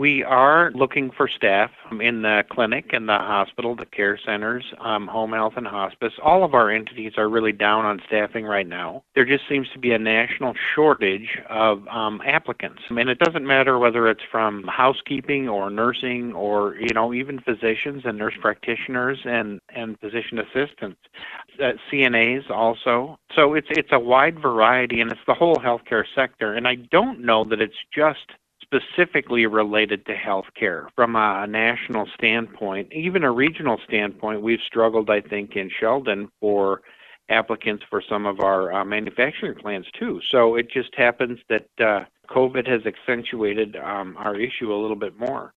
We are looking for staff in the clinic and the hospital, the care centers, home health and hospice. All of our entities are really down on staffing right now. There just seems to be a national shortage of applicants. And it doesn't matter whether it's from housekeeping or nursing or, even physicians and nurse practitioners and physician assistants, CNAs also. So it's a wide variety, and it's the whole healthcare sector. And I don't know that it's just specifically related to healthcare. From a national standpoint, even a regional standpoint, we've struggled, I think, in Sheldon for applicants for some of our manufacturing plants too. So it just happens that COVID has accentuated our issue a little bit more.